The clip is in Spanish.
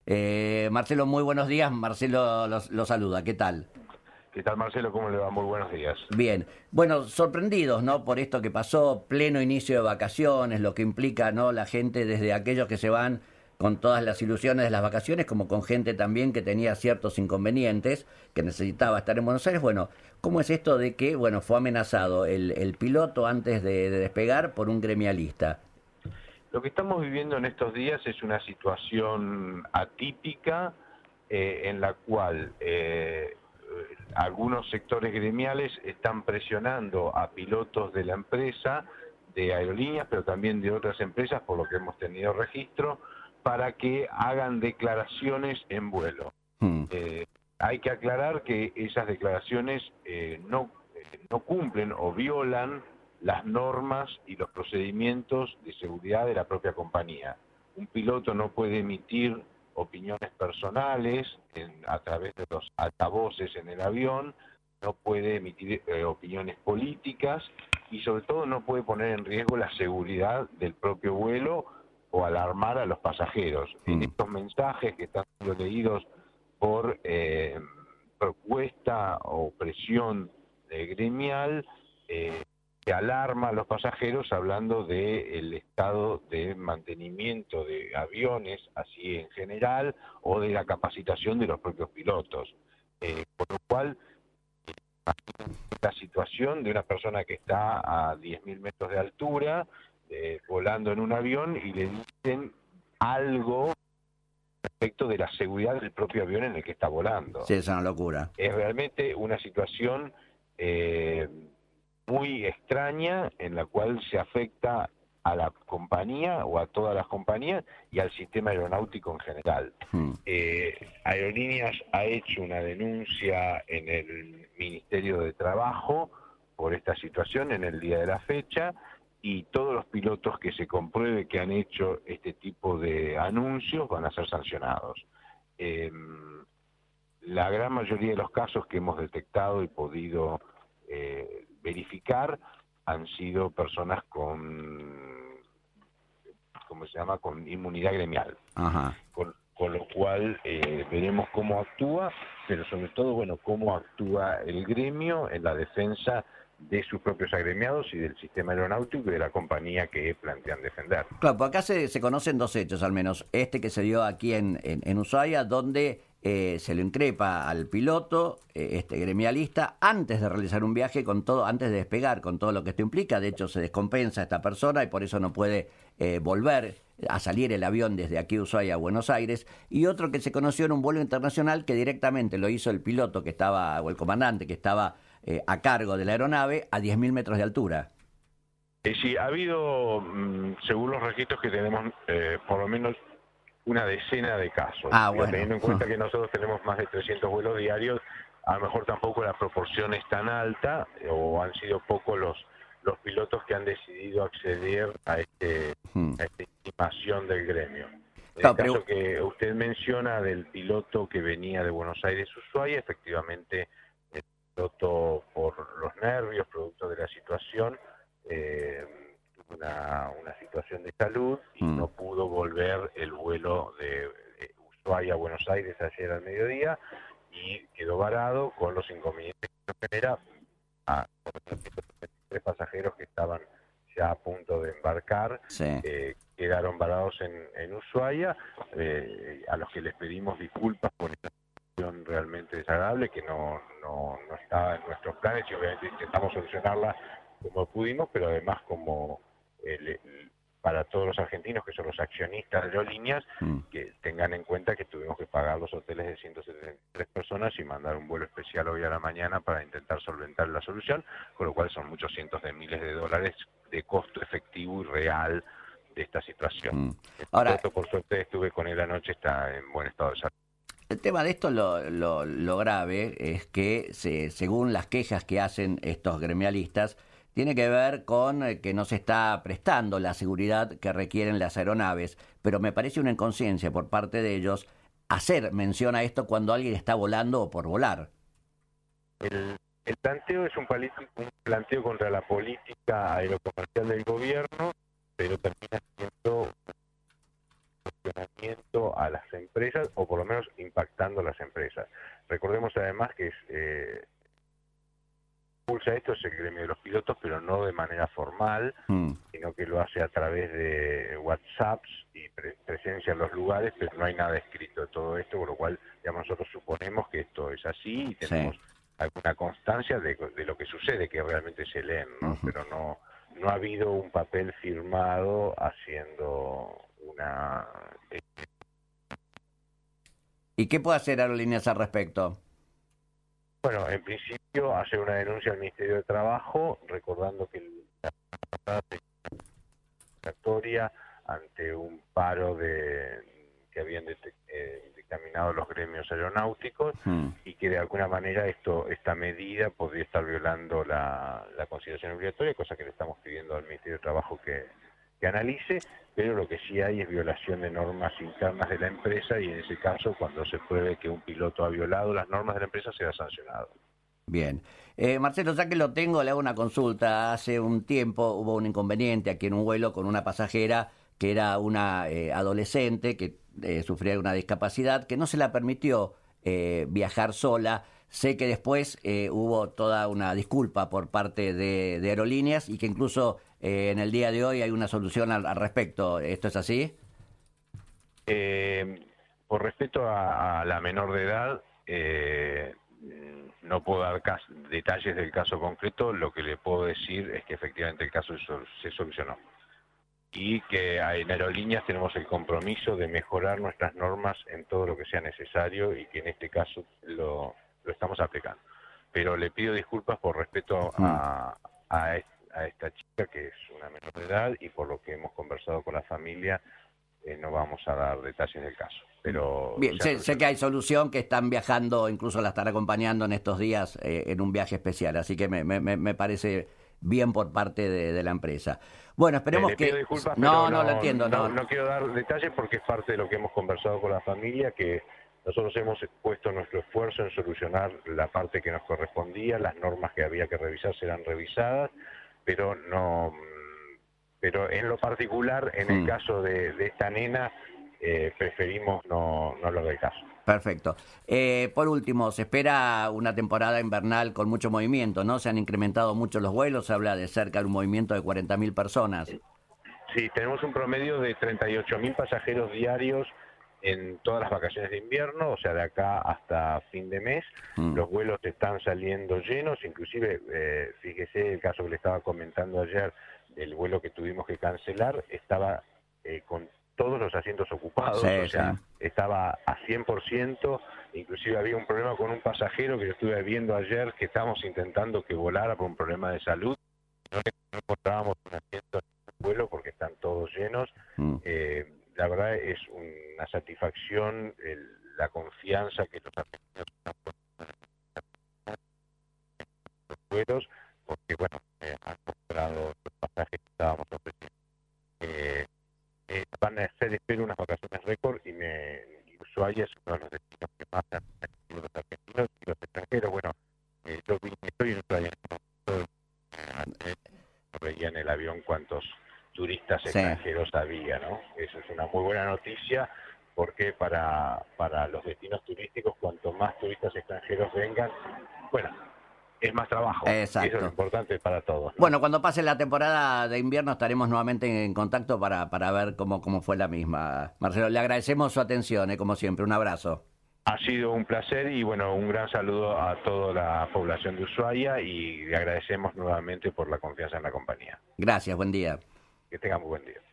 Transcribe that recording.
Marcelo, muy buenos días. Marcelo lo saluda. ¿Qué tal? ¿Qué tal, Marcelo? ¿Cómo le va? Muy buenos días. Bien. Bueno, sorprendidos, ¿no? Por esto que pasó, pleno inicio de vacaciones, lo que implica, ¿no? La gente, desde aquellos que se van con todas las ilusiones de las vacaciones, como con gente también que tenía ciertos inconvenientes, que necesitaba estar en Buenos Aires. Bueno, ¿cómo es esto de que, bueno, fue amenazado el piloto antes de despegar por un gremialista? Lo que estamos viviendo en estos días es una situación atípica en la cual algunos sectores gremiales están presionando a pilotos de la empresa, de aerolíneas, pero también de otras empresas, por lo que hemos tenido registro, para que hagan declaraciones en vuelo. Hmm. Hay que aclarar que esas declaraciones no cumplen o violan las normas y los procedimientos de seguridad de la propia compañía. Un piloto no puede emitir opiniones personales a través de los altavoces en el avión, no puede emitir opiniones políticas y sobre todo no puede poner en riesgo la seguridad del propio vuelo o alarmar a los pasajeros. En estos mensajes que están siendo leídos por propuesta o presión gremial, que alarma a los pasajeros hablando del estado de mantenimiento de aviones, así en general, o de la capacitación de los propios pilotos. Por lo cual, la situación de una persona que está a 10.000 metros de altura, volando en un avión, y le dicen algo respecto de la seguridad del propio avión en el que está volando. Sí, es una locura. Es realmente una situación muy extraña en la cual se afecta a la compañía o a todas las compañías y al sistema aeronáutico en general. Aerolíneas ha hecho una denuncia en el Ministerio de Trabajo por esta situación en el día de la fecha, y todos los pilotos que se compruebe que han hecho este tipo de anuncios van a ser sancionados. La gran mayoría de los casos que hemos detectado y podido verificar han sido personas con, ¿cómo se llama?, con inmunidad gremial. Ajá. Con lo cual veremos cómo actúa, pero sobre todo, bueno, cómo actúa el gremio en la defensa de sus propios agremiados y del sistema aeronáutico y de la compañía que plantean defender. Claro, pues acá se conocen dos hechos al menos. Este que se dio aquí en Ushuaia, donde se lo increpa al piloto, este gremialista, antes de realizar un viaje, con todo, antes de despegar, con todo lo que esto implica. De hecho, se descompensa a esta persona y por eso no puede volver a salir el avión desde aquí Ushuaia a Buenos Aires. Y otro que se conoció en un vuelo internacional, que directamente lo hizo el piloto que estaba, o el comandante que estaba a cargo de la aeronave, a 10.000 metros de altura. Sí, ha habido, según los registros que tenemos, por lo menos una decena de casos. Ah, Digo, bueno. teniendo en cuenta que nosotros tenemos más de 300 vuelos diarios, a lo mejor tampoco la proporción es tan alta, o han sido pocos los pilotos que han decidido acceder a esta intimación del gremio. En Claro, el caso que usted menciona del piloto que venía de Buenos Aires a Ushuaia, efectivamente, el piloto, por los nervios, producto de la situación, tuvo una situación de salud y no pudo volver el vuelo de Ushuaia a Buenos Aires ayer al mediodía, y quedó varado con los inconvenientes que genera a los 23 pasajeros que estaban ya a punto de embarcar. sí. Quedaron varados en Ushuaia, a los que les pedimos disculpas por esta situación realmente desagradable que no estaba en nuestros planes, y obviamente intentamos solucionarla como pudimos, pero además como para todos los argentinos que son los accionistas de aerolíneas, que tengan en cuenta que tuvimos que pagar los hoteles de 173 personas y mandar un vuelo especial hoy a la mañana para intentar solventar la solución, con lo cual son muchos cientos de miles de dólares de costo efectivo y real de esta situación. Ahora, Por suerte estuve con él anoche, está en buen estado de salud. el tema de esto, lo grave, es que según las quejas que hacen estos gremialistas, tiene que ver con que no se está prestando la seguridad que requieren las aeronaves, pero me parece una inconsciencia por parte de ellos hacer mención a esto cuando alguien está volando o por volar. El planteo es un planteo contra la política aerocomercial del gobierno, pero termina siendo funcionamiento a las empresas, o por lo menos impactando a las empresas. Recordemos además que impulsa esto es el gremio de los pilotos, pero no de manera formal, sino que lo hace a través de WhatsApps y presencia en los lugares, pero no hay nada escrito de todo esto, por lo cual digamos, nosotros suponemos que esto es así y tenemos alguna constancia de lo que sucede, que realmente se leen, ¿no? Pero no ha habido un papel firmado haciendo una... ¿Y qué puede hacer Aerolíneas al respecto? Bueno, en principio hacer una denuncia al Ministerio de Trabajo, recordando que la declaratoria ante un paro que habían dictaminado los gremios aeronáuticos y que de alguna manera esta medida podría estar violando la conciliación obligatoria, cosa que le estamos pidiendo al Ministerio de Trabajo que analice, pero lo que sí hay es violación de normas internas de la empresa y en ese caso, cuando se pruebe que un piloto ha violado las normas de la empresa, será sancionado. Bien. Marcelo, ya que lo tengo, le hago una consulta. Hace un tiempo hubo un inconveniente aquí en un vuelo con una pasajera que era una adolescente que sufría una discapacidad, que no se la permitió viajar sola. Sé que después hubo toda una disculpa por parte de Aerolíneas y que incluso en el día de hoy hay una solución al respecto. ¿Esto es así? Por respeto a la menor de edad, no puedo dar detalles del caso concreto. Lo que le puedo decir es que efectivamente el caso se solucionó y que en Aerolíneas tenemos el compromiso de mejorar nuestras normas en todo lo que sea necesario y que en este caso lo estamos aplicando. Pero le pido disculpas por respeto a esta chica, que es una menor de edad, y por lo que hemos conversado con la familia, no vamos a dar detalles del caso. Pero bien, sé que hay solución, que están viajando, incluso la están acompañando en estos días en un viaje especial, así que me parece bien por parte de la empresa. Bueno, esperemos que... Pido disculpas, no lo entiendo. No quiero dar detalles porque es parte de lo que hemos conversado con la familia, que nosotros hemos puesto nuestro esfuerzo en solucionar la parte que nos correspondía, las normas que había que revisar serán revisadas, pero en lo particular, en el caso de esta nena, preferimos no hablar del caso. Perfecto. Por último, se espera una temporada invernal con mucho movimiento, ¿no? Se han incrementado mucho los vuelos, se habla de cerca de un movimiento de 40.000 personas. Sí, tenemos un promedio de 38.000 pasajeros diarios en todas las vacaciones de invierno, o sea, de acá hasta fin de mes. Los vuelos están saliendo llenos, inclusive, fíjese el caso que le estaba comentando ayer, el vuelo que tuvimos que cancelar, estaba con todos los asientos ocupados, estaba a 100%, inclusive había un problema con un pasajero que yo estuve viendo ayer, que estábamos intentando que volara por un problema de salud, no encontrábamos un asiento en el vuelo porque están todos llenos. La verdad es una satisfacción la confianza que los argentinos han puesto en los vuelos, porque bueno, han comprado los pasajes que estábamos ofreciendo. Van a hacer, espero, unas vacaciones récord y Ushuaia es uno de los destinos que más han tenido los argentinos y los extranjeros. Bueno, yo estoy en Ushuaia, veía en el avión cuántos turistas extranjeros había, ¿no? Eso es una muy buena noticia, porque para los destinos turísticos, cuanto más turistas extranjeros vengan, bueno, es más trabajo. Exacto. Eso es lo importante para todos, ¿no? Bueno, cuando pase la temporada de invierno estaremos nuevamente en contacto para ver cómo fue la misma. Marcelo, le agradecemos su atención, como siempre. Un abrazo. Ha sido un placer y bueno, un gran saludo a toda la población de Ushuaia y le agradecemos nuevamente por la confianza en la compañía. Gracias, buen día. Que tengan muy buen día.